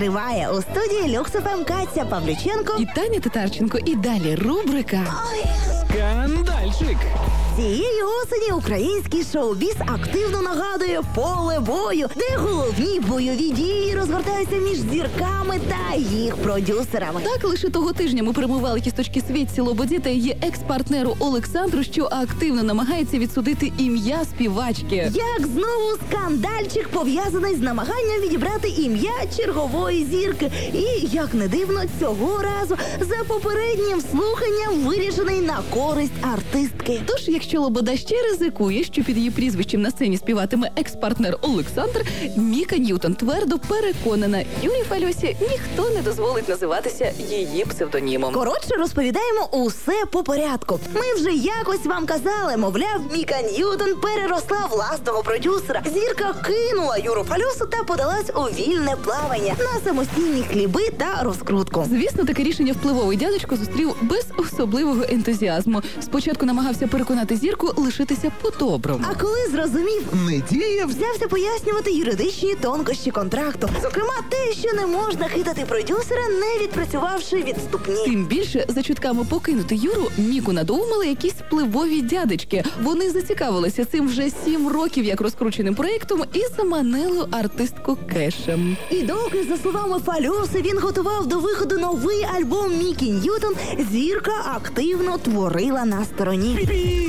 триває. У студії Люкс ФМ Катя Павлюченко і Таня Татарченко. І далі рубрика «Скандальчик». Цієї осені український шоу-біз активно нагадує поле бою, де головні бойові дії розгортаються між зірками та їх продюсерами. Так, лише того тижня ми перемивали кісточки Світці Лободі та її екс-партнеру Олександру, що активно намагається відсудити ім'я співачки. Як знову скандальчик пов'язаний з намаганням відібрати ім'я чергової зірки. І, як не дивно, цього разу за попереднім слуханням вирішений на користь артистки. Тож, якщо Лобода ще ризикує, що під її прізвищем на сцені співатиме екс-партнер Олександр, Міка Ньютон твердо переконана, Юрі Фальосі ніхто не дозволить називатися її псевдонімом. Коротше, розповідаємо усе по порядку. Ми вже якось вам казали, мовляв, Міка Ньютон переросла власного продюсера. Зірка кинула Юру Фальосу та подалась у вільне плавання на самостійні хліби та розкрутку. Звісно, таке рішення впливовий дядечко зустрів без особливого ентузіазму. Спочатку намагався переконати зірку лишитися по-доброму. А коли зрозумів, не діє, взявся пояснювати юридичні тонкощі контракту. Зокрема, те, що не можна хитати продюсера, не відпрацювавши відступні. Тим більше, за чутками покинути Юру, Міку надоумали якісь впливові дядечки. Вони зацікавилися цим вже 7 років як розкрученим проєктом і заманили артистку кешем. І доки, за словами Фальоси, він готував до виходу новий альбом Мікі Ньютон, зірка активно творила на стороні.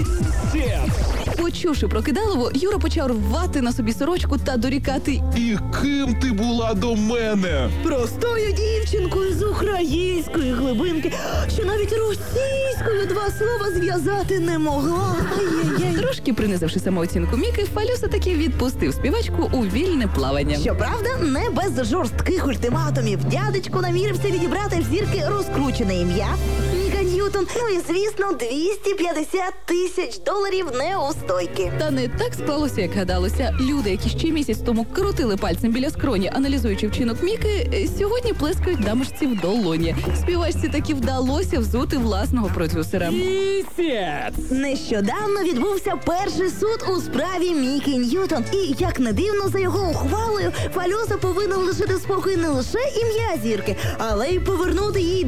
Почувши про кидалово, Юра почав рвати на собі сорочку та дорікати: і ким ти була до мене? Простою дівчинкою з української глибинки, що навіть російською 2 слова зв'язати не могла. Ай-яй-яй. Трошки принизивши самооцінку Міки, Фальоса таки відпустив співачку у вільне плавання. Щоправда, не без жорстких ультиматумів. Дядечко намірився відібрати в зірки розкручене ім'я Міка Ньютон. Ну і, звісно, $250 000 неустойки. Та не так склалося, як гадалося. Люди, які ще місяць тому крутили пальцем біля скроні, аналізуючи вчинок Міки, сьогодні плескають дамочці в долоні. Співачці таки вдалося взути власного продюсера. Нещодавно відбувся перший суд у справі Мікі Ньютон. І, як не дивно, за його ухвалою Фальоса повинен лишити спокій не лише ім'я зірки, але й повернути їй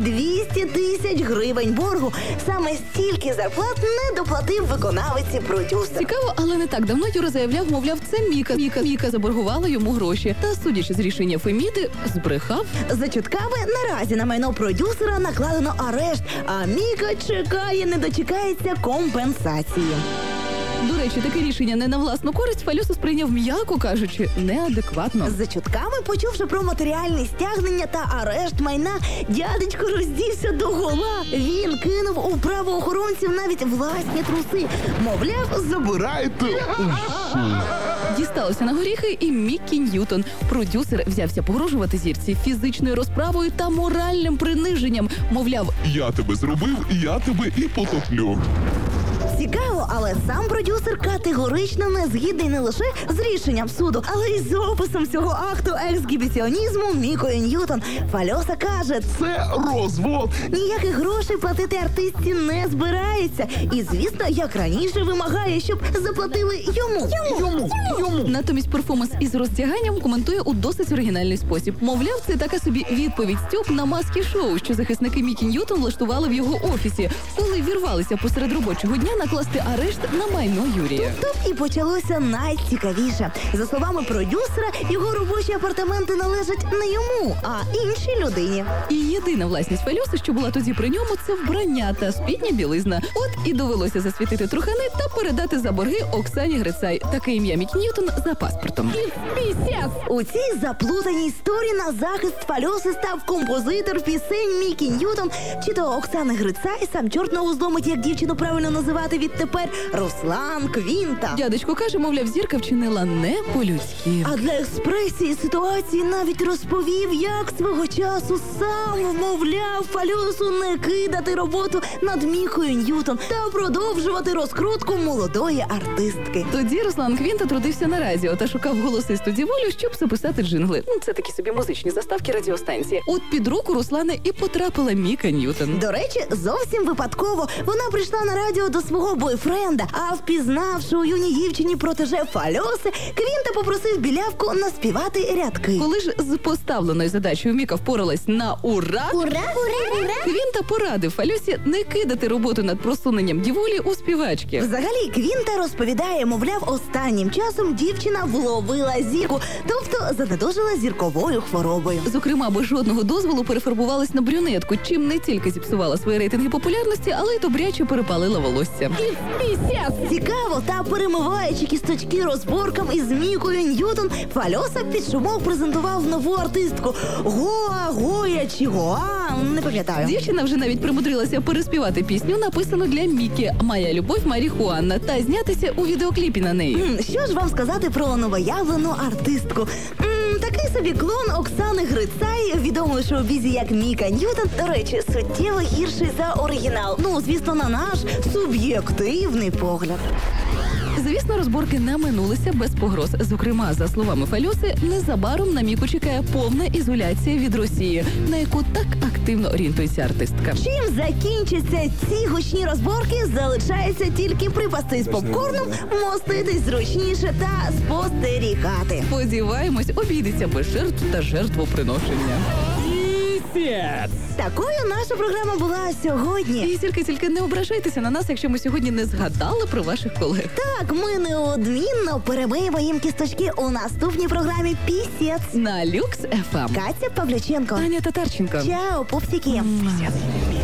$200 000 боргу. Саме стільки зарплат не доплатив виконавиці продюсер. Цікаво, але не так давно Юра заявляв, мовляв, це Міка заборгувала йому гроші. Та, судячи з рішення Феміди, збрехав. За чутками, наразі на майно продюсера накладено арешт, а Міка чекає, не дочекається компенсації. До речі, таке рішення не на власну користь Фальоса сприйняв, м'яко кажучи, неадекватно. За чутками, почувши про матеріальні стягнення та арешт майна, дядечко роздівся догола. Він кинув у правоохоронців навіть власні труси. Мовляв, Забирайте усе. Дісталося на горіхи і Мікі Ньютон. Продюсер взявся погрожувати зірці фізичною розправою та моральним приниженням. Мовляв, Я тебе зробив, я тебе і потоплю. цікаво, але сам продюсер категорично не згідний не лише з рішенням суду, але й з описом цього акту ексгібіціонізму Мікою Ньютон. Фальоса каже, Це розвод. ніяких грошей платити артистці не збирається. І, звісно, як раніше, вимагає, щоб заплатили йому. натомість перформанс із роздяганням коментує у досить оригінальний спосіб. Мовляв, це така собі відповідь Стьоп на маски-шоу, що захисники Мікі Ньютон влаштували в його офісі, коли вірвалися посеред робочого дня накласти арешт на майно Юрія. Тут і почалося найцікавіше. За словами продюсера, його робочі апартаменти належать не йому, а іншій людині. І єдина власність Фальоси, що була тоді при ньому, це вбрання та спідня білизна. От і довелося засвітити трухани та передати за борги Оксані Грицай. Таке ім'я Мікі Ньютон за паспортом. У цій заплутаній історії на захист Фальоси став композитор пісень Мікі Ньютон, чи то Оксани Грицай, сам чорт ногу зломить, як дівчину правильно називати відтепер, Руслан Квінта. Дядечко каже, мовляв, зірка вчинила не по-людськи. А для експресії ситуації навіть розповів, як свого часу сам вмовляв Фальосу не кидати роботу над Мікою Ньютон та продовжувати розкрутку молодої артистки. Тоді Руслан Квінта трудився на радіо та шукав голосисту діволю, щоб записати джингли. Це такі собі музичні заставки радіостанції. От під руку Руслана і потрапила Міка Ньютон. До речі, зовсім випадково вона прийшла на радіо до свого бойфренда Бренда. А впізнавши у юній дівчині протеже Фальоси, Квінта попросив білявку наспівати рядки. Коли ж з поставленою задачею Міка впоралась на ура, Квінта порадив Фальосі не кидати роботу над просуненням діволі у співачки. Взагалі, Квінта розповідає, мовляв, останнім часом дівчина вловила зірку, тобто занедужила зірковою хворобою. Зокрема, без жодного дозволу перефарбувалась на брюнетку, чим не тільки зіпсувала свої рейтинги популярності, але й добряче перепалила волосся. Цікаво, та перемиваючи кісточки розборкам із Мікою Ньютон, Фальоса під шумок презентував нову артистку. Гоя чи Гоа, не пам'ятаю. Дівчина вже навіть примудрилася переспівати пісню, написану для Мікі «Моя любов Маріхуана» та знятися у відеокліпі на неї. Що ж вам сказати про новоявлену артистку? Такий собі клон Оксани Грицай, відомої в шоу-бізі як Міка Ньютон, до речі, суттєво гірший за оригінал. Ну, звісно, на наш суб'єктивний погляд. Звісно, розборки не минулися без погроз. Зокрема, за словами Фальоси, незабаром на Міку чекає повна ізоляція від Росії, на яку так активно орієнтується артистка. Чим закінчаться ці гучні розборки, залишається тільки припасти з попкорном, моститись зручніше та спостерігати. Сподіваємось, обійдеться без жертв та жертвоприношення. Такою наша програма була сьогодні. І тільки не ображайтеся на нас, якщо ми сьогодні не згадали про ваших колег. Так, ми неодмінно перемиємо їм кісточки у наступній програмі «Пісєц». На Люкс ФМ. Катя Павлюченко. Аня Татарченко. Чао, пупсики. Пісєц.